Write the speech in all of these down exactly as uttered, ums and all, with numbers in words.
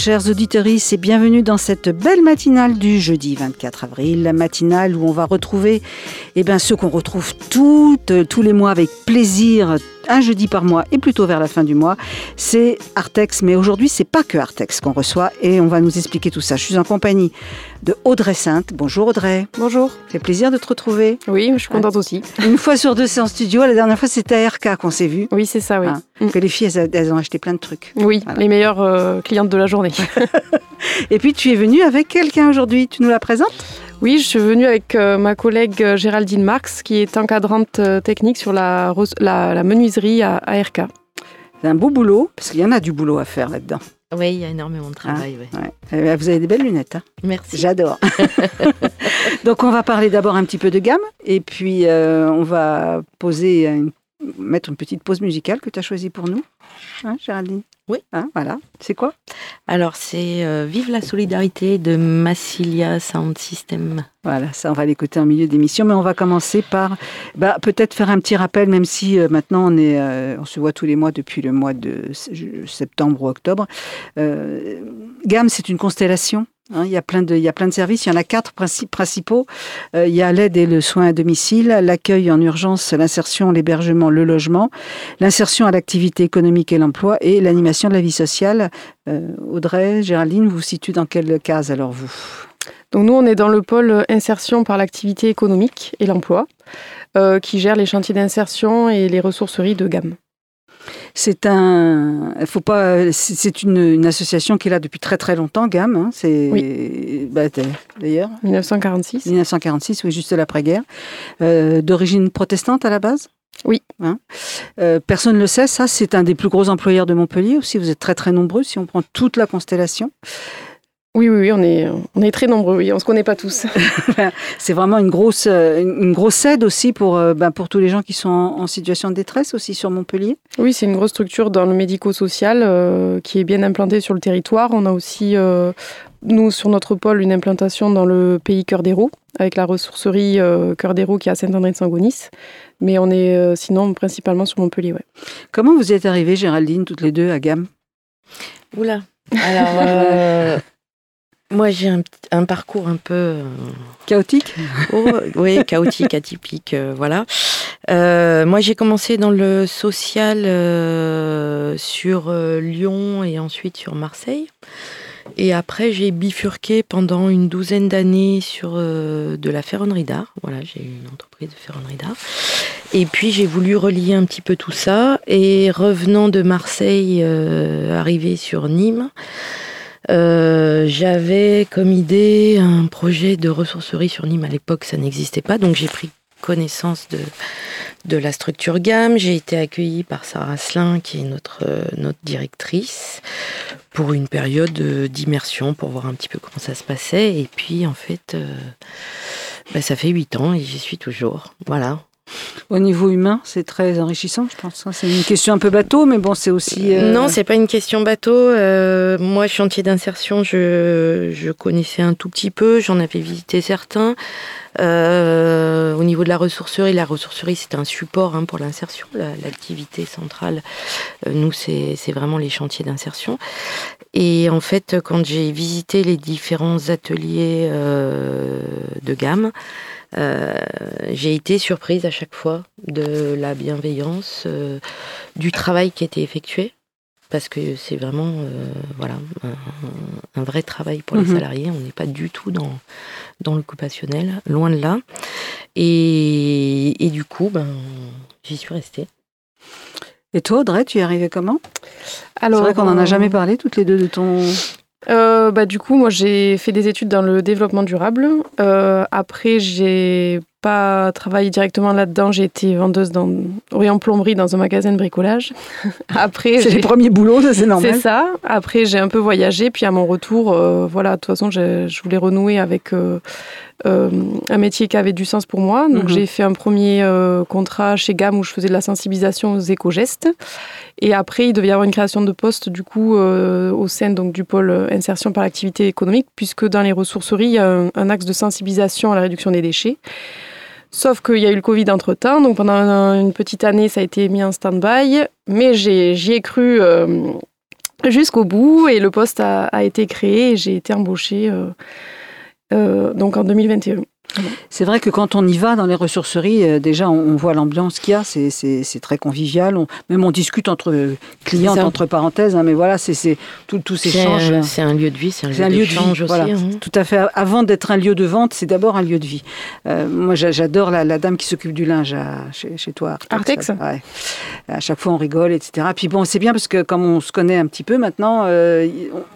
chers auditeurs, et bienvenue dans cette belle matinale du jeudi vingt-quatre avril, la matinale où on va retrouver eh bien, ceux qu'on retrouve toutes, tous les mois avec plaisir, un jeudi par mois et plutôt vers la fin du mois, c'est Artex. Mais aujourd'hui, c'est pas que Artex qu'on reçoit et on va nous expliquer tout ça. Je suis en compagnie de Audrey Sainte. Bonjour Audrey. Bonjour. Ça fait plaisir de te retrouver. Oui, je suis contente hein. aussi. Une fois sur deux, c'est en studio. La dernière fois, c'était à R K qu'on s'est vu. Oui, c'est ça, oui. Hein. Mm. Que les filles, elles, elles ont acheté plein de trucs. Oui, voilà. Les meilleures euh, clientes de la journée. Et puis, tu es venue avec quelqu'un aujourd'hui. Tu nous la présentes ? Oui, je suis venue avec euh, ma collègue Géraldine Marx, qui est encadrante euh, technique sur la, la, la menuiserie à, à R K. C'est un beau boulot, parce qu'il y en a du boulot à faire là-dedans. Oui, il y a énormément de travail. Ah, ouais. Ouais. Vous avez des belles lunettes. Hein. Merci. J'adore. Donc, on va parler d'abord un petit peu de gamme, et puis euh, on va poser une, mettre une petite pause musicale que tu as choisie pour nous, hein, Géraldine ? Oui. Hein, voilà. C'est quoi ? Alors, c'est euh, Vive la solidarité de Massilia Sound System. Voilà, ça, on va l'écouter en milieu d'émission. Mais on va commencer par bah, peut-être faire un petit rappel, même si euh, maintenant on, est, euh, on se voit tous les mois depuis le mois de septembre ou octobre. Euh, Gamme, c'est une constellation. Hein, il y a plein de, il y a plein de services. Il y en a quatre princi- principaux. Euh, il y a l'aide et le soin à domicile, l'accueil en urgence, l'insertion, l'hébergement, le logement, l'insertion à l'activité économique et l'emploi et l'animation de la vie sociale. Euh, Audrey, Géraldine, vous vous situez dans quelle case alors vous ? Donc nous, on est dans le pôle insertion par l'activité économique et l'emploi, euh, qui gère les chantiers d'insertion et les ressourceries de Gamme. C'est un, faut pas, c'est une, une association qui est là depuis très très longtemps, Gamme. Hein, c'est, oui. bah, d'ailleurs. dix-neuf cent quarante-six. dix-neuf cent quarante-six, oui, juste l'après-guerre. Euh, d'origine protestante à la base. Oui. Hein euh, personne ne le sait, ça, c'est un des plus gros employeurs de Montpellier aussi. Vous êtes très très nombreux si on prend toute la constellation. Oui, oui, oui, on est, on est très nombreux, oui, on ne se connaît pas tous. C'est vraiment une grosse, une grosse aide aussi pour, ben, pour tous les gens qui sont en, en situation de détresse aussi sur Montpellier. Oui, c'est une grosse structure dans le médico-social euh, qui est bien implantée sur le territoire. On a aussi, euh, nous, sur notre pôle, une implantation dans le pays Cœur d'Hérault, avec la ressourcerie euh, Cœur d'Hérault qui est à Saint-André-de-Saint-Gonis. Mais on est euh, sinon principalement sur Montpellier, ouais. Comment vous êtes arrivées, Géraldine, toutes les deux à Gamme ? Oula, alors... Euh... Moi, j'ai un, un parcours un peu... Euh... Chaotique ? oh, Oui, chaotique, atypique, euh, voilà. Euh, moi, j'ai commencé dans le social euh, sur euh, Lyon et ensuite sur Marseille. Et après, j'ai bifurqué pendant une douzaine d'années sur euh, de la ferronnerie d'art. Voilà, j'ai eu une entreprise de ferronnerie d'art. Et puis, j'ai voulu relier un petit peu tout ça. Et revenant de Marseille, euh, arrivé sur Nîmes, Euh, j'avais comme idée un projet de ressourcerie sur Nîmes. À l'époque, ça n'existait pas, donc j'ai pris connaissance de, de la structure Gamme. J'ai été accueillie par Sarah Asselin, qui est notre, notre directrice, pour une période d'immersion, pour voir un petit peu comment ça se passait. Et puis, en fait, euh, bah, ça fait huit ans et j'y suis toujours. Voilà. Au niveau humain, c'est très enrichissant, je pense. C'est une question un peu bateau, mais bon, c'est aussi... Euh... Non, c'est pas une question bateau. Euh, moi, chantier d'insertion, je, je connaissais un tout petit peu. J'en avais visité certains. Euh, au niveau de la ressourcerie, la ressourcerie, c'est un support hein, pour l'insertion. La, l'activité centrale, euh, nous, c'est, c'est vraiment les chantiers d'insertion. Et en fait, quand j'ai visité les différents ateliers euh, de Gamme, Euh, j'ai été surprise à chaque fois de la bienveillance, euh, du travail qui a été effectué, parce que c'est vraiment euh, voilà, un, un vrai travail pour les mmh. salariés. On n'est pas du tout dans, dans l'occupationnel, loin de là. Et, et du coup, ben, j'y suis restée. Et toi, Audrey, tu y es arrivée comment ? Alors, c'est vrai qu'on n'en a jamais parlé, toutes les deux, de ton... Euh, bah, du coup, moi, j'ai fait des études dans le développement durable. Euh, après, j'ai pas travaillé directement là-dedans. J'ai été vendeuse dans, oui, en plomberie dans un magasin de bricolage. Après, c'est j'ai... les premiers boulots, ça, c'est normal. C'est ça. Après, j'ai un peu voyagé. Puis à mon retour, euh, voilà, de toute façon, je, je voulais renouer avec euh, euh, un métier qui avait du sens pour moi. Donc, mm-hmm. j'ai fait un premier euh, contrat chez Gamme où je faisais de la sensibilisation aux éco-gestes. Et après, il devait y avoir une création de poste, du coup, euh, au sein donc, du pôle insertion par l'activité économique, puisque dans les ressourceries, il y a un, un axe de sensibilisation à la réduction des déchets. Sauf qu'il y a eu le Covid entre-temps, donc pendant une petite année, ça a été mis en stand-by. Mais j'ai, j'y ai cru euh, jusqu'au bout et le poste a, a été créé et j'ai été embauchée euh, euh, donc en deux mille vingt et un. C'est vrai que quand on y va dans les ressourceries, euh, déjà on, on voit l'ambiance qu'il y a, c'est, c'est, c'est très convivial. On, même on discute entre clientes, entre parenthèses, hein, mais voilà, c'est, c'est tout, tout s'échange. C'est, c'est un lieu de vie, c'est un c'est lieu un d'échange lieu de vie, aussi. Voilà, Hein. Tout à fait. Avant d'être un lieu de vente, c'est d'abord un lieu de vie. Euh, moi, j'adore la, la dame qui s'occupe du linge à, chez, chez toi, Artex. Artex. Ouais. À chaque fois, on rigole, et cetera. Puis bon, c'est bien parce que comme on se connaît un petit peu maintenant, euh,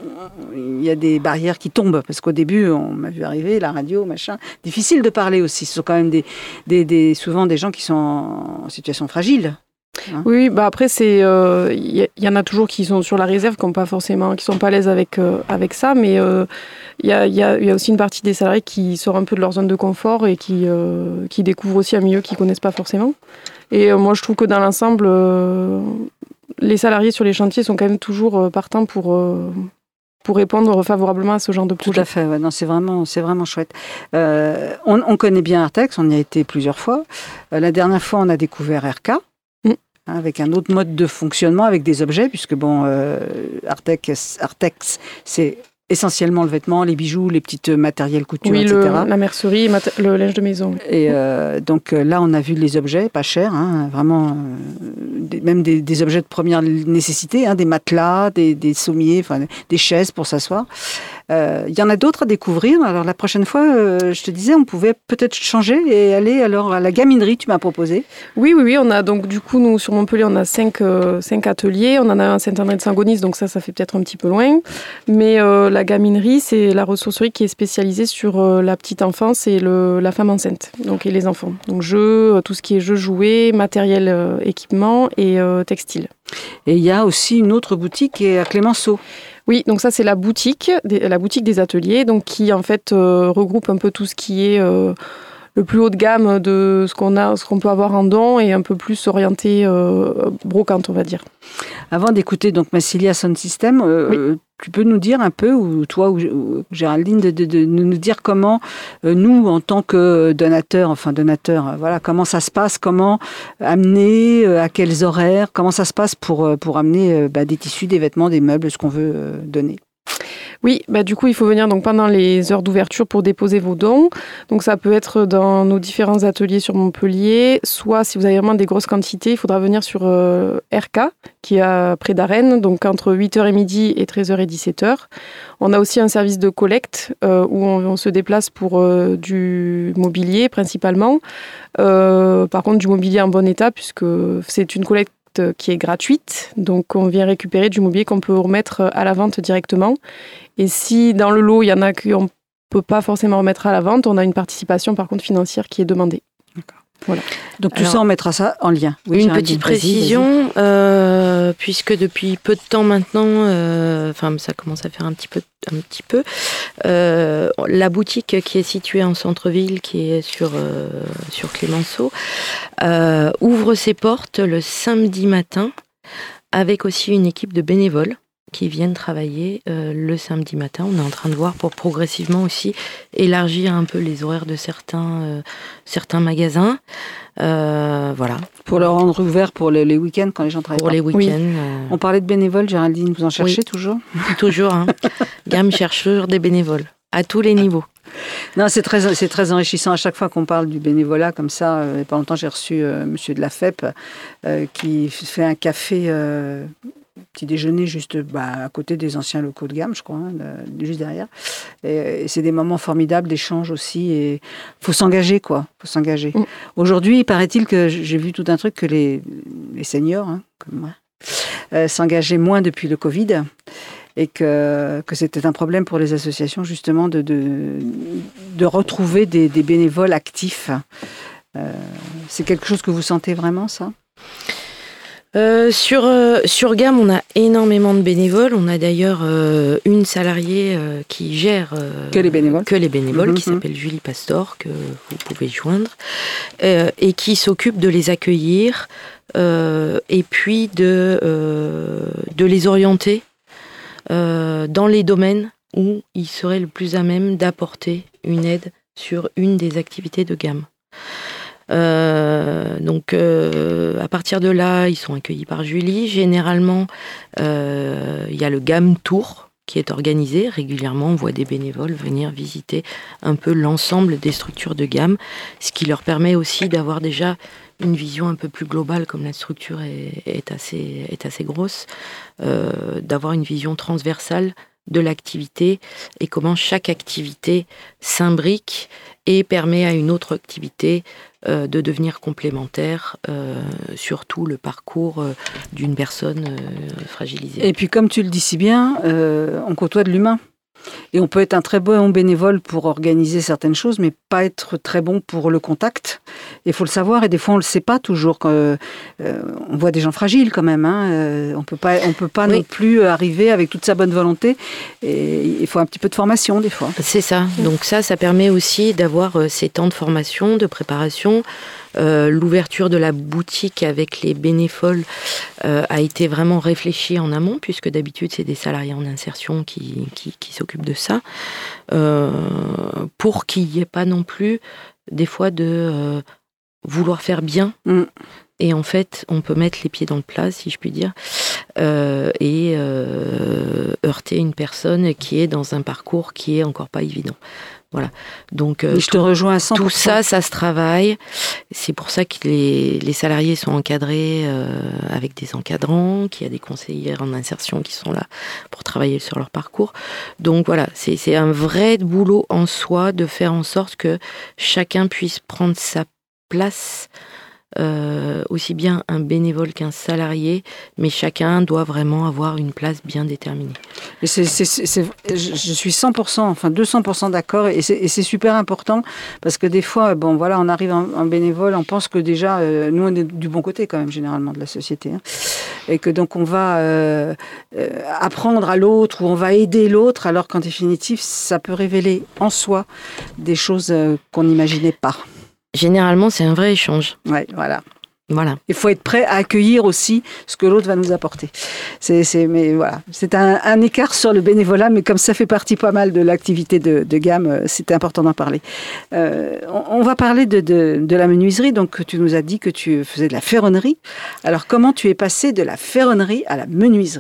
il y a des barrières qui tombent. Parce qu'au début, on m'a vu arriver, la radio, machin. Difficile de parler aussi. Ce sont quand même des, des, des, souvent des gens qui sont en situation fragile. Hein. Oui, bah après, c'est, il euh, y, y en a toujours qui sont sur la réserve, qui ne pas forcément, qui sont pas à l'aise avec, euh, avec ça, mais il euh, y, a, y, a, y a aussi une partie des salariés qui sortent un peu de leur zone de confort et qui, euh, qui découvrent aussi un milieu qu'ils ne connaissent pas forcément. Et euh, moi, je trouve que dans l'ensemble, euh, les salariés sur les chantiers sont quand même toujours euh, partants pour... Euh, pour répondre favorablement à ce genre de projet. Tout à fait, ouais. Non, c'est vraiment, c'est vraiment chouette. Euh, on, on connaît bien Artex, on y a été plusieurs fois. Euh, la dernière fois, on a découvert R K, mm. hein, avec un autre mode de fonctionnement, avec des objets, puisque bon, euh, Artex, Artex, c'est essentiellement le vêtement, les bijoux, les petites matériels couture, oui, et cetera. Oui, la mercerie, le linge de maison. Et euh, donc là, on a vu les objets, pas chers, hein, vraiment, euh, des, même des, des objets de première nécessité, hein, des matelas, des, des sommiers, enfin, des chaises pour s'asseoir. Il euh, y en a d'autres à découvrir. Alors la prochaine fois, euh, je te disais, on pouvait peut-être changer et aller alors à la gaminerie, tu m'as proposé. Oui, oui, oui. On a donc du coup, nous, sur Montpellier, on a cinq, euh, cinq ateliers. On en a un à Saint-André-de-Saint-Gonis, donc ça, ça fait peut-être un petit peu loin. Mais euh, la gaminerie, c'est la ressourcerie qui est spécialisée sur euh, la petite enfance et le, la femme enceinte, donc et les enfants. Donc jeux, tout ce qui est jeux, jouets, matériel, euh, équipement et euh, textile. Et il y a aussi une autre boutique qui est à Clémenceau. Oui, donc ça c'est la boutique, la boutique des ateliers, donc qui en fait euh, regroupe un peu tout ce qui est euh, le plus haut de gamme de ce qu'on a, ce qu'on peut avoir en don et un peu plus orienté euh, brocante, on va dire. Avant d'écouter donc Massilia Sound System, euh, oui. tu peux nous dire un peu, ou toi ou, ou Géraldine, de, de, de nous dire comment euh, nous, en tant que donateurs, enfin donateurs, euh, voilà, comment ça se passe, comment amener, euh, à quels horaires, comment ça se passe pour pour amener euh, bah, des tissus, des vêtements, des meubles, ce qu'on veut euh, donner. Oui, bah du coup, il faut venir donc pendant les heures d'ouverture pour déposer vos dons. Donc ça peut être dans nos différents ateliers sur Montpellier, soit si vous avez vraiment des grosses quantités, il faudra venir sur euh, R K, qui est à près d'Arène, donc entre huit heures et midi et treize heures et dix-sept heures. On a aussi un service de collecte euh, où on, on se déplace pour euh, du mobilier principalement. Euh, par contre, du mobilier en bon état, puisque c'est une collecte qui est gratuite, donc on vient récupérer du mobilier qu'on peut remettre à la vente directement. Et si dans le lot, il y en a qu'on ne peut pas forcément remettre à la vente, on a une participation par contre financière qui est demandée. D'accord. Voilà. Donc tout Alors, ça, on mettra ça en lien. Oui, une petite précision, euh, puisque depuis peu de temps maintenant, euh, enfin ça commence à faire un petit peu, un petit peu, euh, la boutique qui est située en centre-ville, qui est sur euh, sur Clémenceau, euh, ouvre ses portes le samedi matin, avec aussi une équipe de bénévoles qui viennent travailler euh, le samedi matin. On est en train de voir pour progressivement aussi élargir un peu les horaires de certains, euh, certains magasins. Euh, voilà. Pour le rendre ouvert pour les, les week-ends quand les gens travaillent. Pour pas. les week-ends. Oui. Euh... On parlait de bénévoles, Géraldine, vous en cherchez oui. toujours Toujours. Hein. Gamme cherche toujours des bénévoles, à tous les niveaux. Non, c'est très, c'est très enrichissant à chaque fois qu'on parle du bénévolat comme ça. Euh, il n'y a pas longtemps, j'ai reçu euh, monsieur de la F E P euh, qui fait un café... Euh, petit déjeuner juste bah, à côté des anciens locaux de gamme, je crois, hein, de, juste derrière. Et, et c'est des moments formidables d'échange aussi. Et faut s'engager, quoi. Faut s'engager. Mm. Aujourd'hui, paraît-il que j'ai vu tout un truc que les, les seniors, hein, comme moi, euh, s'engageaient moins depuis le Covid. Et que, que c'était un problème pour les associations, justement, de, de, de retrouver des, des bénévoles actifs. Euh, c'est quelque chose que vous sentez vraiment, ça ? Euh, sur, euh, sur Gamme, on a énormément de bénévoles. On a d'ailleurs euh, une salariée euh, qui gère euh, que les bénévoles, que les bénévoles mmh, qui mmh. s'appelle Julie Pastor, que vous pouvez joindre, euh, et qui s'occupe de les accueillir euh, et puis de, euh, de les orienter euh, dans les domaines où ils seraient le plus à même d'apporter une aide sur une des activités de Gamme. Euh, donc, euh, à partir de là, ils sont accueillis par Julie. Généralement, euh, il y a le Gamme Tour qui est organisé régulièrement. On voit des bénévoles venir visiter un peu l'ensemble des structures de gamme, ce qui leur permet aussi d'avoir déjà une vision un peu plus globale, comme la structure est, est, assez, est assez grosse, euh, d'avoir une vision transversale de l'activité et comment chaque activité s'imbrique et permet à une autre activité euh, de devenir complémentaire, euh, surtout le parcours euh, d'une personne euh, fragilisée. Et puis comme tu le dis si bien, euh, on côtoie de l'humain. Et on peut être un très bon bénévole pour organiser certaines choses, mais pas être très bon pour le contact. Il faut le savoir, et des fois on ne le sait pas toujours. Quand, euh, on voit des gens fragiles quand même. Hein. Euh, on peut pas, on peut pas oui. non plus arriver avec toute sa bonne volonté. Et il faut un petit peu de formation des fois. C'est ça. Donc ça, ça permet aussi d'avoir euh, ces temps de formation, de préparation. Euh, l'ouverture de la boutique avec les bénévoles euh, a été vraiment réfléchie en amont, puisque d'habitude c'est des salariés en insertion qui, qui, qui s'occupent de ça, euh, pour qu'il n'y ait pas non plus des fois de euh, vouloir faire bien. Mm. Et en fait, on peut mettre les pieds dans le plat, si je puis dire, euh, et euh, heurter une personne qui est dans un parcours qui est encore pas évident. Voilà. Donc, euh, je te rejoins à cent pour cent. Tout ça, ça se travaille. C'est pour ça que les, les salariés sont encadrés euh, avec des encadrants, qu'il y a des conseillères en insertion qui sont là pour travailler sur leur parcours. Donc voilà, c'est, c'est un vrai boulot en soi de faire en sorte que chacun puisse prendre sa place. Euh, aussi bien un bénévole qu'un salarié, mais chacun doit vraiment avoir une place bien déterminée. Et c'est, c'est, c'est, c'est, je suis cent pour cent, enfin deux cents pour cent d'accord, et c'est, et c'est super important, parce que des fois, bon voilà, on arrive en, en bénévole, on pense que déjà, euh, nous on est du bon côté quand même, généralement, de la société, hein, et que donc on va euh, euh, apprendre à l'autre, ou on va aider l'autre, alors qu'en définitive, ça peut révéler en soi des choses euh, qu'on n'imaginait pas. Généralement, c'est un vrai échange. Ouais, voilà. Voilà. Il faut être prêt à accueillir aussi ce que l'autre va nous apporter. C'est, c'est, mais voilà, c'est un, un écart sur le bénévolat, mais comme ça fait partie pas mal de l'activité de, de gamme, c'était important d'en parler. Euh, on, on va parler de, de, de la menuiserie. Donc, tu nous as dit que tu faisais de la ferronnerie. Alors, comment tu es passé de la ferronnerie à la menuiserie ?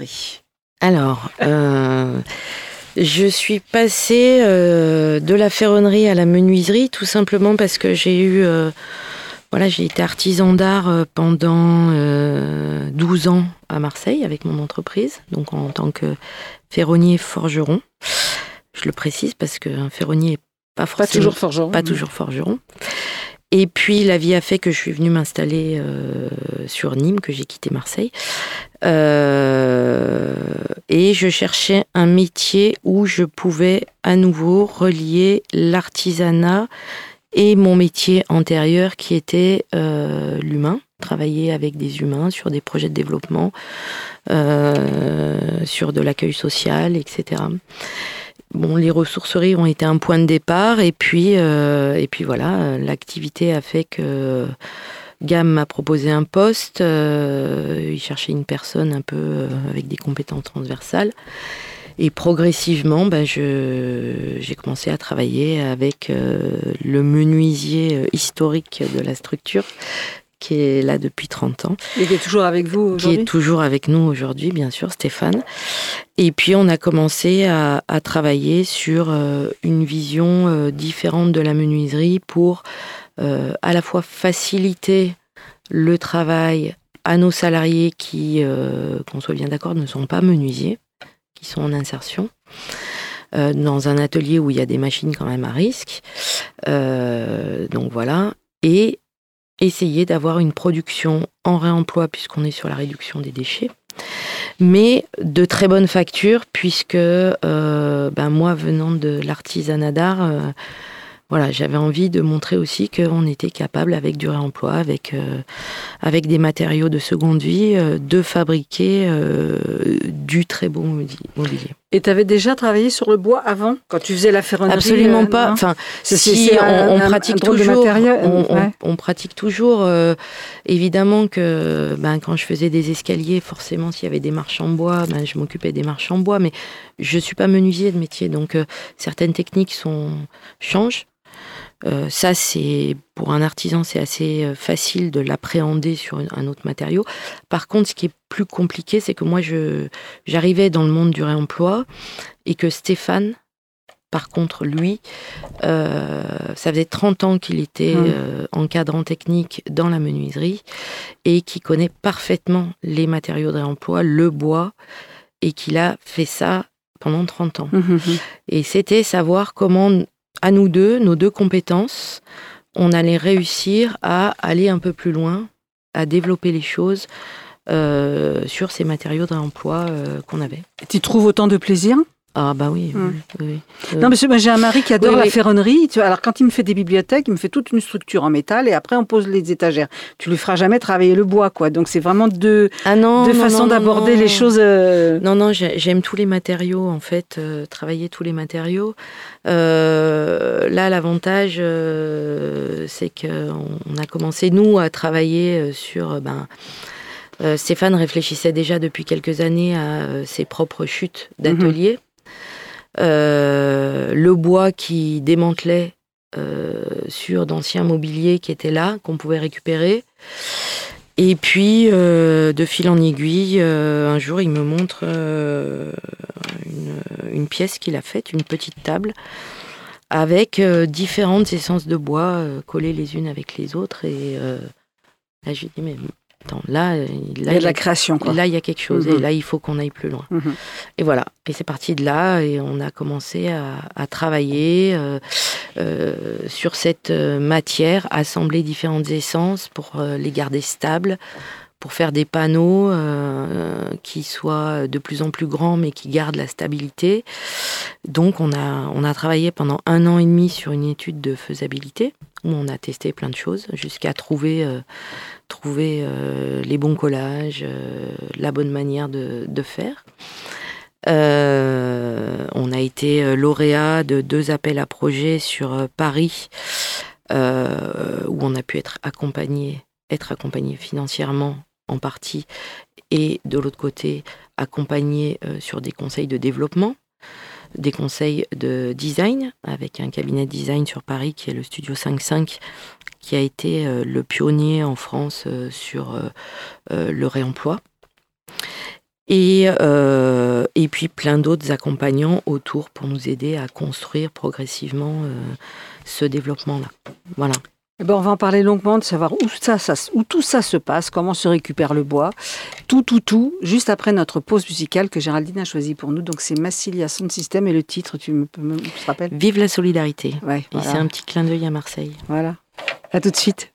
Alors... Euh... Je suis passée euh, de la ferronnerie à la menuiserie, tout simplement parce que j'ai eu, euh, voilà, j'ai été artisan d'art euh, pendant euh, douze ans à Marseille avec mon entreprise, donc en tant que ferronnier forgeron. Je le précise parce qu'un ferronnier n'est pas forcément pas toujours forgeron. Pas toujours forgeron. Et puis la vie a fait que je suis venue m'installer euh, sur Nîmes, que j'ai quitté Marseille. Euh, et je cherchais un métier où je pouvais à nouveau relier l'artisanat et mon métier antérieur qui était euh, l'humain. Travailler avec des humains sur des projets de développement, euh, sur de l'accueil social, et cetera. Bon, les ressourceries ont été un point de départ et puis, euh, et puis voilà, l'activité a fait que Gamme m'a proposé un poste. Euh, il cherchait une personne un peu euh, avec des compétences transversales. Et progressivement, ben, je, j'ai commencé à travailler avec euh, le menuisier historique de la structure, qui est là depuis trente ans. Et qui est toujours avec vous aujourd'hui ? Qui est toujours avec nous aujourd'hui, bien sûr, Stéphane. Et puis, on a commencé à, à travailler sur euh, une vision euh, différente de la menuiserie pour euh, à la fois faciliter le travail à nos salariés qui, euh, qu'on soit bien d'accord, ne sont pas menuisiers, qui sont en insertion, euh, dans un atelier où il y a des machines quand même à risque. Euh, donc voilà. Et essayer d'avoir une production en réemploi, puisqu'on est sur la réduction des déchets, mais de très bonne facture, puisque euh, ben moi, venant de l'artisanat d'art, euh, voilà, j'avais envie de montrer aussi qu'on était capable, avec du réemploi, avec, euh, avec des matériaux de seconde vie, euh, de fabriquer euh, du très beau mobilier. Et tu avais déjà travaillé sur le bois avant, quand tu faisais la ferronnerie ? Absolument euh, pas. Enfin, c'est, si c'est un, on, on, un, pratique un toujours, on, ouais. on, on pratique toujours. Euh, évidemment que ben, quand je faisais des escaliers, forcément, s'il y avait des marches en bois, ben, je m'occupais des marches en bois. Mais je ne suis pas menuisier de métier, donc euh, certaines techniques sont, changent. Euh, ça, c'est pour un artisan, c'est assez facile de l'appréhender sur un autre matériau. Par contre, ce qui est plus compliqué, c'est que moi, je, j'arrivais dans le monde du réemploi et que Stéphane, par contre, lui, euh, ça faisait trente ans qu'il était mmh. euh, encadrant technique dans la menuiserie et qui connaît parfaitement les matériaux de réemploi, le bois, et qu'il a fait ça pendant trente ans. Mmh. Et c'était savoir comment, à nous deux, nos deux compétences, on allait réussir à aller un peu plus loin, à développer les choses euh, sur ces matériaux de réemploi euh, qu'on avait. Tu trouves autant de plaisir ? Ah bah oui, mmh. oui, oui. Non, parce que moi, j'ai un mari qui adore oui, la oui. ferronnerie. Tu vois, alors quand il me fait des bibliothèques, il me fait toute une structure en métal et après on pose les étagères. Tu lui feras jamais travailler le bois, quoi. Donc c'est vraiment deux, ah non, deux non, façons non, d'aborder non. les choses. Euh... Non, non, j'aime tous les matériaux, en fait, euh, travailler tous les matériaux. Euh, là, l'avantage, euh, c'est qu'on a commencé, nous, à travailler sur... Ben, euh, Stéphane réfléchissait déjà depuis quelques années à euh, ses propres chutes d'atelier. Mmh. Euh, le bois qui démantelait euh, sur d'anciens mobiliers qui étaient là, qu'on pouvait récupérer. Et puis, euh, de fil en aiguille, euh, un jour, il me montre euh, une, une pièce qu'il a faite, une petite table, avec euh, différentes essences de bois euh, collées les unes avec les autres. Et euh, là, je lui dis, mais... Attends, là, là, il y a de la création, quoi. Là, il y a quelque chose, mmh. et là, il faut qu'on aille plus loin. Mmh. Et voilà, et c'est parti de là, et on a commencé à, à travailler euh, euh, sur cette matière, assembler différentes essences pour euh, les garder stables, pour faire des panneaux euh, qui soient de plus en plus grands, mais qui gardent la stabilité. Donc, on a, on a travaillé pendant un an et demi sur une étude de faisabilité, où on a testé plein de choses, jusqu'à trouver... Euh, trouver euh, les bons collages, euh, la bonne manière de, de faire. Euh, on a été lauréat de deux appels à projets sur euh, Paris, euh, où on a pu être accompagné, être accompagné financièrement en partie, et de l'autre côté, accompagné euh, sur des conseils de développement, des conseils de design, avec un cabinet de design sur Paris qui est le Studio cinq cinq, qui a été euh, le pionnier en France euh, sur euh, euh, le réemploi. Et, euh, et puis plein d'autres accompagnants autour pour nous aider à construire progressivement euh, ce développement-là. Voilà. Eh ben, on va en parler longuement, de savoir où, ça, ça, où tout ça se passe, comment se récupère le bois, tout, tout, tout, juste après notre pause musicale que Géraldine a choisie pour nous. Donc c'est Massilia Sound System et le titre, tu me, me, me te rappelles ? Vive la solidarité. Ouais, voilà. Et c'est un petit clin d'œil à Marseille. Voilà. À tout de suite.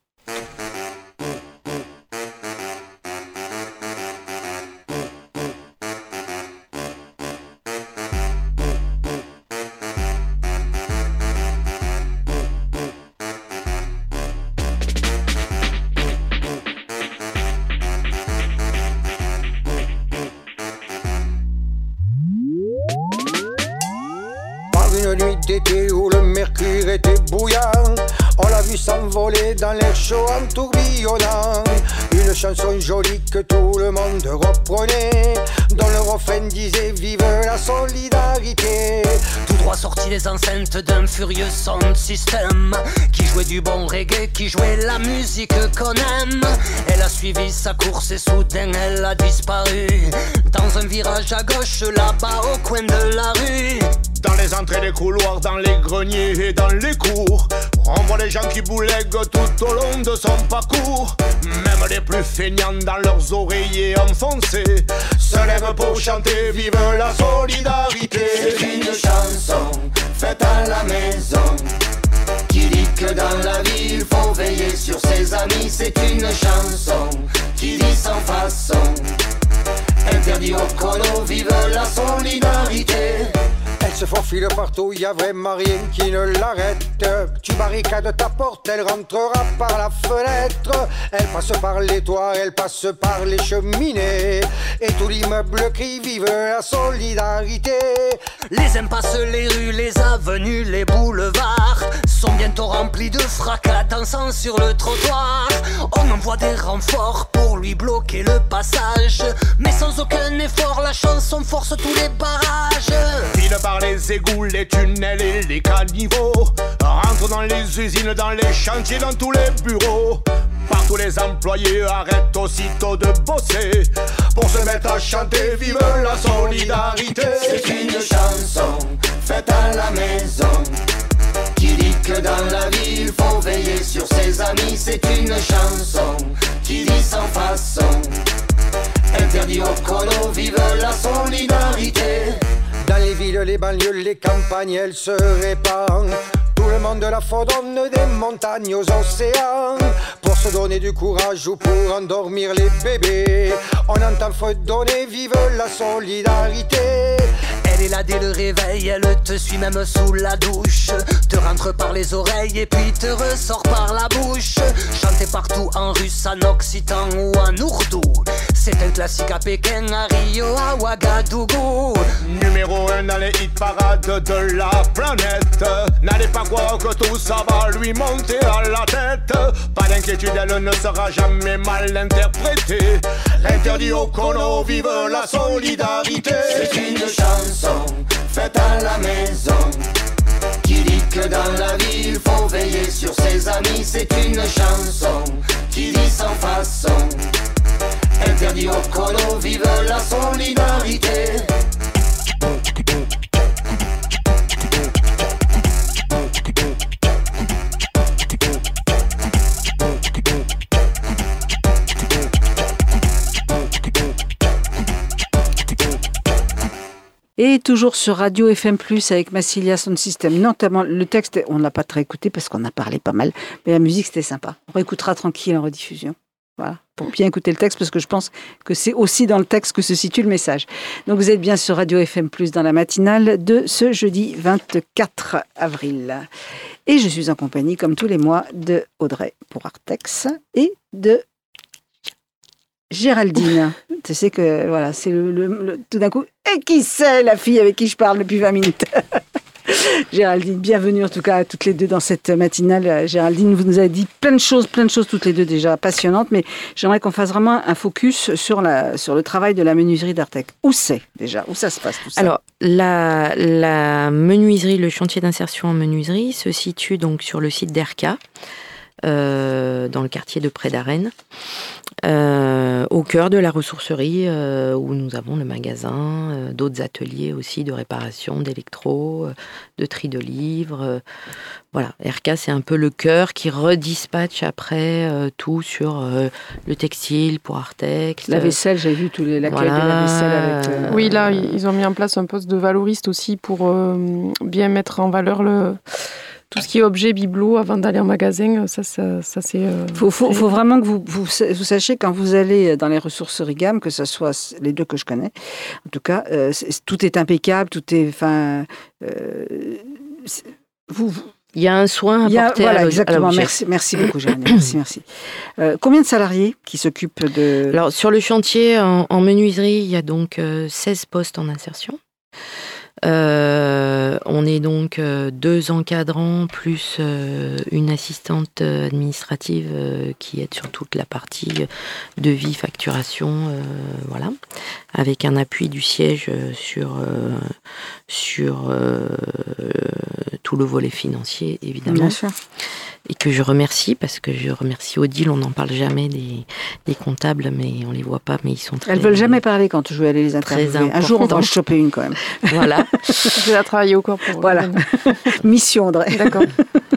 Une nuit d'été où le mercure était bouillant, on l'a vu s'envoler dans l'air chaud en tourbillonnant. Une chanson jolie que tout le monde reprenait, dont le refrain disait vive la solidarité. Tout droit sorti des enceintes d'un furieux sound system, qui jouait du bon reggae, qui jouait la musique qu'on aime. Elle a suivi sa course et soudain elle a disparu dans un virage à gauche là-bas au coin de la rue. Dans les entrées des couloirs, dans les greniers et dans les cours, on voit les gens qui boulèguent tout au long de son parcours. Même les plus feignants dans leurs oreillers enfoncés se lèvent pour chanter vive la solidarité. C'est une chanson faite à la maison qui dit que dans la vie il faut veiller sur ses amis. C'est une chanson qui dit sans façon interdit au chrono, vive la solidarité. Elle se faufile partout, y a vraiment rien qui ne l'arrête. Tu barricades ta porte, elle rentrera par la fenêtre. Elle passe par les toits, elle passe par les cheminées, et tout l'immeuble crie vive la solidarité. Les impasses, les rues, les avenues, les boulevards sont bientôt remplis de fracas dansant sur le trottoir. On envoie des renforts pour lui bloquer le passage. Mais sans aucun effort, la chanson force tous les barrages. File par les égouts, les tunnels et les caniveaux. Rentre dans les usines, dans les chantiers, dans tous les bureaux. Partout les employés arrêtent aussitôt de bosser pour se mettre à chanter vive la solidarité. C'est une chanson faite à la maison qui dit que dans la vie il faut veiller sur ses amis. C'est une chanson qui dit sans façon interdit aux colos, vive la solidarité. Dans les villes, les banlieues, les campagnes, elle se répand. Tout le monde la fredonne des montagnes aux océans pour se donner du courage ou pour endormir les bébés. On entend fredonner, vive la solidarité. Elle est là dès le réveil, elle te suit même sous la douche. Te rentre par les oreilles et puis te ressort par la bouche. Chantée partout en russe, en occitan ou en ourdou. C'est un classique à Pékin, à Rio, à Ouagadougou. Numéro un dans les hit parades de la planète. N'allez pas croire que tout ça va lui monter à la tête. Pas d'inquiétude, elle ne sera jamais mal interprétée. L'interdit au cono, vive la solidarité. C'est une chanson faite à la maison qui dit que dans la vie il faut veiller sur ses amis. C'est une chanson qui dit sans façon interdit au cono, vive la solidarité. Et toujours sur Radio F M plus, avec Massilia Sound System. Notamment, le texte, on ne l'a pas très écouté parce qu'on a parlé pas mal, mais la musique, c'était sympa. On réécoutera tranquille en rediffusion. Voilà, pour bien écouter le texte, parce que je pense que c'est aussi dans le texte que se situe le message. Donc vous êtes bien sur Radio F M plus, dans la matinale de ce jeudi vingt-quatre avril. Et je suis en compagnie, comme tous les mois, de Audrey pour Artex et de Géraldine. Tu sais que, voilà, c'est le, le, le tout d'un coup. Et qui c'est la fille avec qui je parle depuis vingt minutes? Géraldine, bienvenue en tout cas à toutes les deux dans cette matinale. Géraldine, vous nous avez dit plein de choses, plein de choses toutes les deux déjà passionnantes, mais j'aimerais qu'on fasse vraiment un focus sur, la, sur le travail de la menuiserie d'Artec. Où c'est déjà? Où ça se passe tout ça? Alors, la, la menuiserie, le chantier d'insertion en menuiserie se situe donc sur le site d'Erka, euh, dans le quartier de Près d'Arène. Euh, au cœur de la ressourcerie euh, où nous avons le magasin, euh, d'autres ateliers aussi de réparation, d'électro, euh, de tri de livres. Euh, voilà, R K c'est un peu le cœur qui redispatche après euh, tout sur euh, le textile pour Artex. La vaisselle, j'ai vu tous les l'accueil voilà. de la vaisselle avec. Euh, oui, là ils ont mis en place un poste de valoriste aussi pour euh, bien mettre en valeur le. Tout ce qui est objet, bibelot, avant d'aller en magasin, ça, ça, ça c'est... Il euh, faut, faut, faut vraiment que vous, vous, vous sachiez, quand vous allez dans les ressourceries gamme, que ce soit les deux que je connais, en tout cas, euh, tout est impeccable, tout est... Enfin, euh, vous, vous, il y a un soin apporté voilà, à l'objet. Exactement, merci, merci beaucoup, Jeanne. merci, merci. Euh, combien de salariés qui s'occupent de... Alors, sur le chantier, en, en menuiserie, il y a donc euh, seize postes en insertion. Euh, on est donc euh, deux encadrants plus euh, une assistante administrative euh, qui aide sur toute la partie devis, facturation, euh, voilà, avec un appui du siège sur euh, sur euh, tout le volet financier évidemment. Bien sûr. Et que je remercie, parce que je remercie Odile, on n'en parle jamais des, des comptables, mais on les voit pas, mais ils sont très... Elles veulent jamais parler quand je vais aller les interviewer. Un jour, on va en choper une quand même. Voilà. Je vais travailler au corps pour... Voilà. Mission, Audrey. D'accord.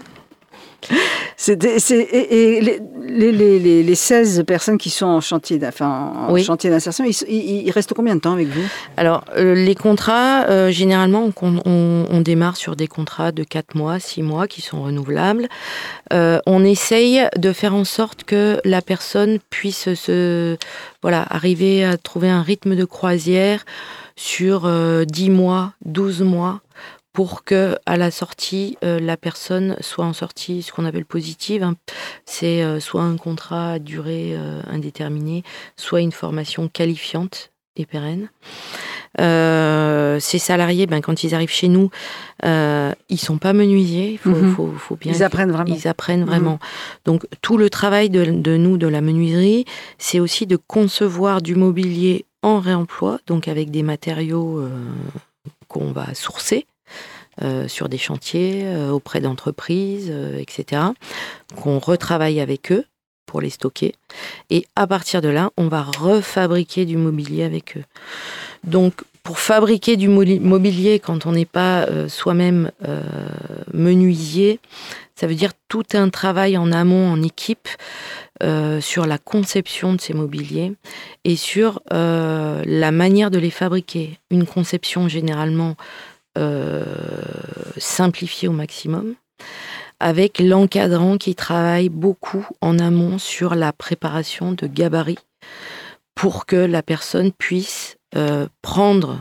C'est, c'est, et, et les, les, les, les seize personnes qui sont en chantier, enfin, en oui. chantier d'insertion, ils, ils, ils restent combien de temps avec vous? Alors, euh, les contrats, euh, généralement, on, on, on démarre sur des contrats de quatre mois, six mois qui sont renouvelables. Euh, on essaye de faire en sorte que la personne puisse se, voilà, arriver à trouver un rythme de croisière sur euh, dix mois, douze mois, pour que à la sortie, euh, la personne soit en sortie, ce qu'on appelle positive. Hein. C'est euh, soit un contrat à durée euh, indéterminée, soit une formation qualifiante et pérenne. Euh, ces salariés, ben, quand ils arrivent chez nous, euh, ils ne sont pas menuisiers. Il faut, mmh. faut, faut bien, ils apprennent vraiment. Ils apprennent vraiment. Mmh. Donc, tout le travail de, de nous, de la menuiserie, c'est aussi de concevoir du mobilier en réemploi, donc avec des matériaux euh, qu'on va sourcer euh, sur des chantiers, euh, auprès d'entreprises, euh, et cetera, qu'on retravaille avec eux pour les stocker. Et à partir de là, on va refabriquer du mobilier avec eux. Donc, pour fabriquer du mobilier, quand on n'est pas euh, soi-même euh, menuisier, ça veut dire tout un travail en amont, en équipe, euh, sur la conception de ces mobiliers et sur euh, la manière de les fabriquer. Une conception généralement euh, simplifiée au maximum, avec l'encadrant qui travaille beaucoup en amont sur la préparation de gabarits pour que la personne puisse euh, prendre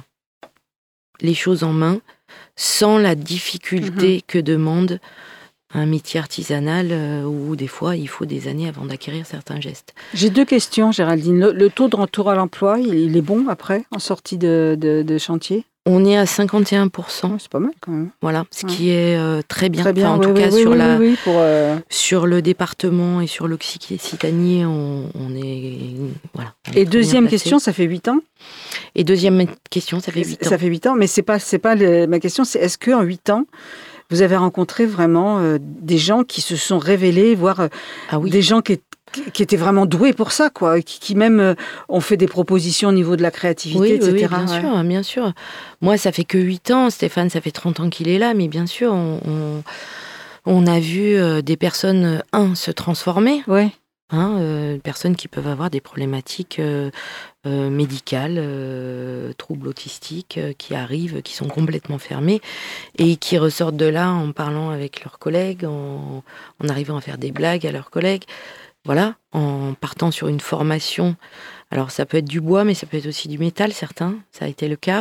les choses en main sans la difficulté mmh. que demande un métier artisanal euh, où des fois il faut des années avant d'acquérir certains gestes. J'ai deux questions, Géraldine. Le, le taux de retour à l'emploi, il, il est bon après, en sortie de, de, de chantier ? On est à cinquante et un pour cent. Oh, c'est pas mal quand même. Voilà, ce ouais. qui est euh, très bien. Très bien, enfin, en oui, tout oui, cas, oui, sur, oui, la, oui, oui, pour, euh... sur le département et sur l'Occitanie, on, on est... Voilà, on et est deuxième question, ça fait huit ans. Et deuxième question, ça fait huit ans. Ça fait huit ans, mais c'est pas, c'est pas le, ma question, c'est est-ce qu'en huit ans, vous avez rencontré vraiment euh, des gens qui se sont révélés, voire euh, ah oui. des gens qui, qui étaient vraiment doués pour ça, quoi, qui, qui même euh, ont fait des propositions au niveau de la créativité, oui, et cetera. Oui, bien ouais. sûr, bien sûr. Moi, ça fait que huit ans. Stéphane, ça fait trente ans qu'il est là, mais bien sûr, on, on, on a vu euh, des personnes, un, se transformer. Oui. Hein, euh, personnes qui peuvent avoir des problématiques euh, euh, médicales, euh, troubles autistiques, euh, qui arrivent, qui sont complètement fermés et qui ressortent de là en parlant avec leurs collègues, en, en arrivant à faire des blagues à leurs collègues, voilà, en partant sur une formation. Alors ça peut être du bois, mais ça peut être aussi du métal, certains, ça a été le cas.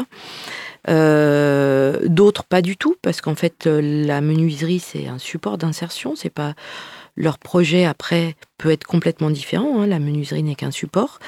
Euh, d'autres pas du tout, parce qu'en fait la menuiserie c'est un support d'insertion, c'est pas... Leur projet, après, peut être complètement différent. Hein. La menuiserie n'est qu'un support.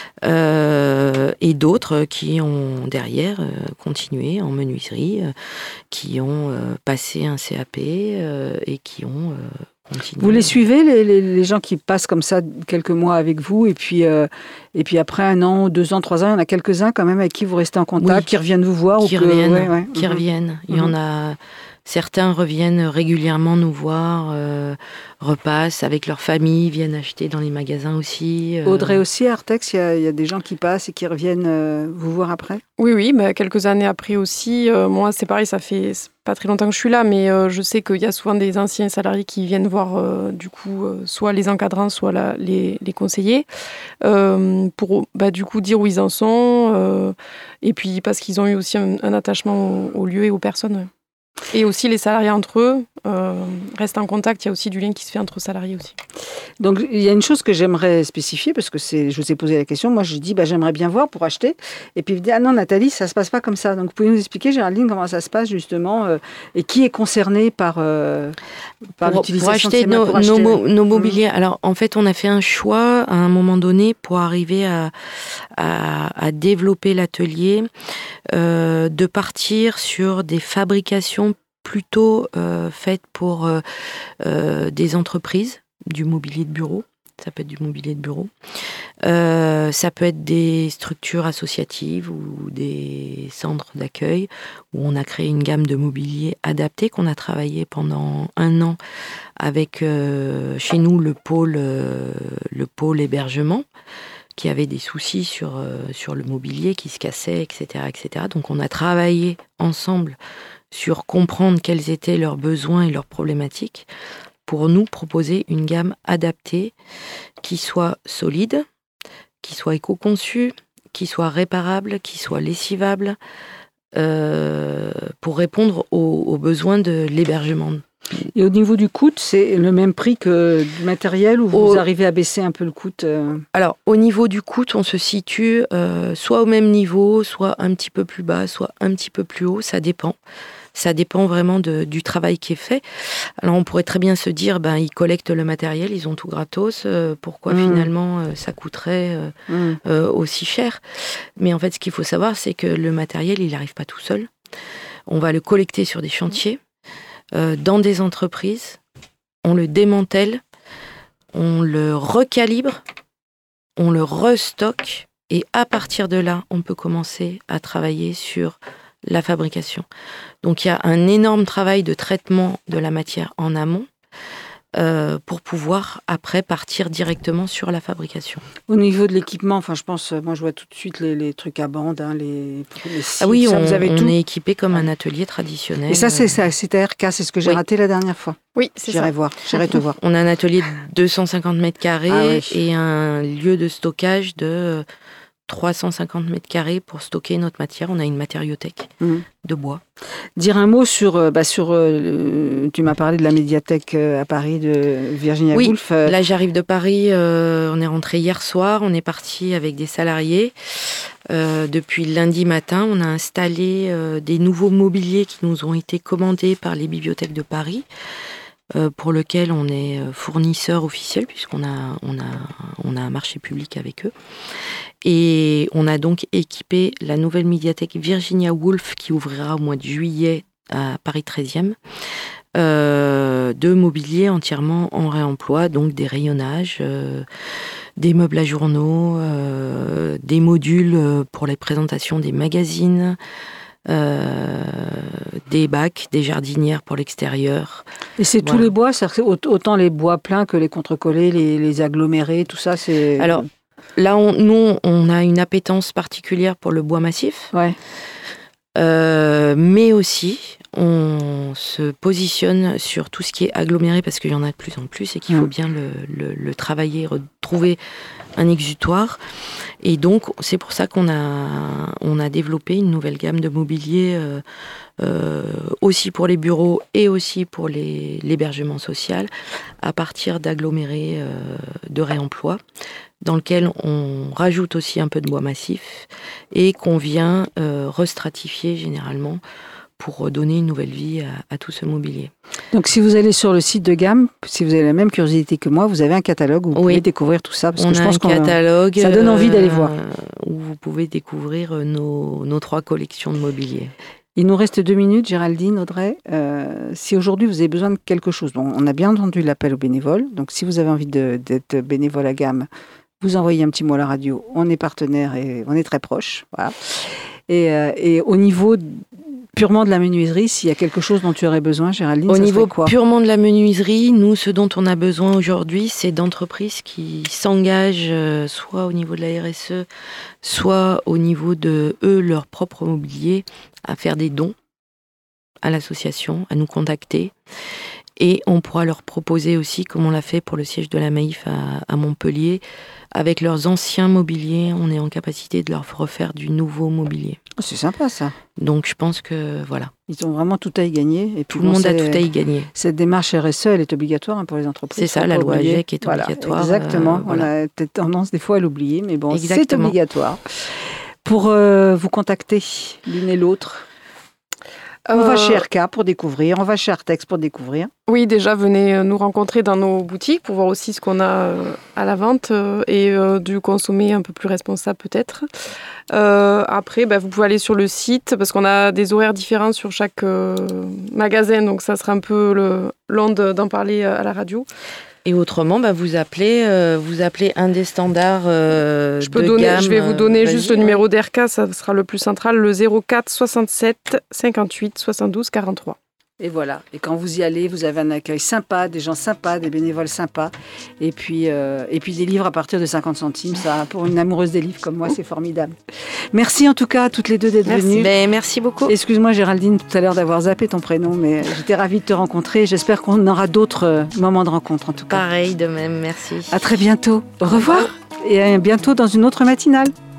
Euh, et d'autres qui ont, derrière, euh, continué en menuiserie, euh, qui ont euh, passé un C A P euh, et qui ont euh, continué. Vous les suivez, les, les, les gens qui passent comme ça quelques mois avec vous, et puis, euh, et puis après un an, deux ans, trois ans, il y en a quelques-uns quand même avec qui vous restez en contact, oui. qui reviennent vous voir Qui ou reviennent, que... ouais, ouais. qui mmh. reviennent. Il y en a... Certains reviennent régulièrement nous voir, euh, repassent avec leur famille, viennent acheter dans les magasins aussi. Euh... Audrey aussi, à Artex, il y, y a des gens qui passent et qui reviennent euh, vous voir après ? Oui, oui, bah, quelques années après aussi. Euh, moi, c'est pareil, ça fait pas très longtemps que je suis là, mais euh, je sais qu'il y a souvent des anciens salariés qui viennent voir, euh, du coup, euh, soit les encadrants, soit la, les, les conseillers, euh, pour bah, du coup dire où ils en sont, euh, et puis parce qu'ils ont eu aussi un, un attachement au, au lieu et aux personnes. Ouais. Et aussi les salariés entre eux euh, restent en contact. Il y a aussi du lien qui se fait entre salariés aussi. Donc il y a une chose que j'aimerais spécifier parce que c'est, je vous ai posé la question. Moi je dis bah j'aimerais bien voir pour acheter. Et puis il me dit ah non Nathalie ça se passe pas comme ça. Donc vous pouvez nous expliquer Géraldine comment ça se passe justement euh, et qui est concerné par euh, par pour, l'utilisation pour acheter de ces mains, nos, pour acheter nos, nos mobiliers. Mmh. Alors en fait on a fait un choix à un moment donné pour arriver à à, à développer l'atelier euh, de partir sur des fabrications plutôt euh, faites pour euh, euh, des entreprises, du mobilier de bureau, ça peut être du mobilier de bureau, euh, ça peut être des structures associatives ou des centres d'accueil où on a créé une gamme de mobilier adapté qu'on a travaillé pendant un an avec euh, chez nous le pôle, euh, le pôle hébergement qui avait des soucis sur, euh, sur le mobilier qui se cassait, et cetera, et cetera. Donc on a travaillé ensemble sur comprendre quels étaient leurs besoins et leurs problématiques pour nous proposer une gamme adaptée qui soit solide, qui soit éco-conçue, qui soit réparable, qui soit lessivable, euh, pour répondre aux, aux besoins de l'hébergement. Et au niveau du coût, c'est le même prix que du matériel ou vous au... arrivez à baisser un peu le coût euh... Alors, au niveau du coût, on se situe euh, soit au même niveau, soit un petit peu plus bas, soit un petit peu plus haut, ça dépend. Ça dépend vraiment de, du travail qui est fait. Alors on pourrait très bien se dire, ben, ils collectent le matériel, ils ont tout gratos, euh, pourquoi mmh. finalement euh, ça coûterait euh, mmh. euh, aussi cher? Mais en fait, ce qu'il faut savoir, c'est que le matériel, il n'arrive pas tout seul. On va le collecter sur des chantiers, euh, dans des entreprises, on le démantèle, on le recalibre, on le restocke, et à partir de là, on peut commencer à travailler sur la fabrication. Donc il y a un énorme travail de traitement de la matière en amont euh, pour pouvoir après partir directement sur la fabrication. Au niveau de l'équipement, enfin je pense, moi je vois tout de suite les, les trucs à bande, hein, les, les scies, ah oui, ça, on, vous avez on tout. est équipé comme un atelier traditionnel. Et ça c'est ça, c'était R K, c'est ce que j'ai oui. raté la dernière fois. Oui, c'est J'irai ça. voir, j'irai te voir. On a un atelier de deux cent cinquante mètres carrés ah, oui. et un lieu de stockage de trois cent cinquante mètres carrés pour stocker notre matière. On a une matériothèque mmh. de bois. Dire un mot sur, bah, sur euh, tu m'as parlé de la médiathèque à Paris de Virginia oui, Woolf. Oui, là j'arrive de Paris, euh, on est rentré hier soir, on est parti avec des salariés. Euh, depuis lundi matin, on a installé euh, des nouveaux mobiliers qui nous ont été commandés par les bibliothèques de Paris. Euh, pour lequel on est fournisseur officiel, puisqu'on a, on a, on a un marché public avec eux. Et on a donc équipé la nouvelle médiathèque Virginia Woolf, qui ouvrira au mois de juillet à Paris treizième, euh, de mobilier entièrement en réemploi, donc des rayonnages, euh, des meubles à journaux, euh, des modules pour les présentations des magazines, Euh, des bacs, des jardinières pour l'extérieur. Et c'est voilà. tous les bois, c'est autant les bois pleins que les contre-collés, les, les agglomérés, tout ça, c'est... Alors, là, on, nous, on a une appétence particulière pour le bois massif. Ouais. Euh, mais aussi, on se positionne sur tout ce qui est aggloméré, parce qu'il y en a de plus en plus et qu'il mmh. faut bien le, le, le travailler, retrouver un exutoire. Et donc, c'est pour ça qu'on a, on a développé une nouvelle gamme de mobilier, euh, euh, aussi pour les bureaux et aussi pour les, l'hébergement social, à partir d'agglomérés euh, de réemploi, dans lequel on rajoute aussi un peu de bois massif et qu'on vient euh, restratifier généralement pour donner une nouvelle vie à, à tout ce mobilier. Donc si vous allez sur le site de Gamme, si vous avez la même curiosité que moi, vous avez un catalogue où vous oui. pouvez découvrir tout ça. Parce on que je a pense un catalogue, ça donne envie d'aller voir. Euh, où vous pouvez découvrir nos, nos trois collections de mobilier. Il nous reste deux minutes, Géraldine, Audrey. Euh, si aujourd'hui vous avez besoin de quelque chose, bon, on a bien entendu l'appel aux bénévoles, donc si vous avez envie de, d'être bénévole à Gamme, vous envoyez un petit mot à la radio, on est partenaire et on est très proches. Voilà. Et, euh, et au niveau purement de la menuiserie, s'il y a quelque chose dont tu aurais besoin, Géraldine, au ça niveau serait quoi ? Purement de la menuiserie, nous, ce dont on a besoin aujourd'hui, c'est d'entreprises qui s'engagent euh, soit au niveau de la R S E, soit au niveau de eux, leur propre mobilier, à faire des dons à l'association, à nous contacter. Et on pourra leur proposer aussi, comme on l'a fait pour le siège de la Maïf à, à Montpellier, avec leurs anciens mobiliers, on est en capacité de leur refaire du nouveau mobilier. Oh, c'est sympa ça. Donc je pense que voilà. Ils ont vraiment tout à y gagner. Et puis, tout le bon, monde a tout à y gagner. Cette démarche R S E, elle est obligatoire hein, pour les entreprises. C'est ça, la loi A G E C est voilà, obligatoire. Exactement. Euh, voilà. On a peut-être tendance des fois à l'oublier, mais bon, exactement. C'est obligatoire. Pour euh, vous contacter l'une et l'autre, on euh, va chez R K pour découvrir, on va chez Artex pour découvrir. Oui, déjà, venez nous rencontrer dans nos boutiques pour voir aussi ce qu'on a à la vente et euh, du consommer un peu plus responsable peut-être. Euh, après, bah, vous pouvez aller sur le site parce qu'on a des horaires différents sur chaque euh, magasin, donc ça sera un peu le, long de, d'en parler à la radio. Et autrement, bah, vous appelez, euh, vous appelez un des standards euh, je peux de donner, gamme. Je vais vous donner Vas-y, juste le numéro d'R K, ça sera le plus central, le zéro quatre soixante-sept cinquante-huit soixante-douze quarante-trois. Et voilà. Et quand vous y allez, vous avez un accueil sympa, des gens sympas, des bénévoles sympas. Et puis, euh, et puis des livres à partir de cinquante centimes. Ça, pour une amoureuse des livres comme moi, c'est formidable. Merci en tout cas à toutes les deux d'être merci. venues. Ben, merci beaucoup. Excuse-moi Géraldine tout à l'heure d'avoir zappé ton prénom, mais j'étais ravie de te rencontrer. J'espère qu'on aura d'autres moments de rencontre en tout cas. Pareil, de même, merci. À très bientôt. Au revoir. Et à bientôt dans une autre matinale.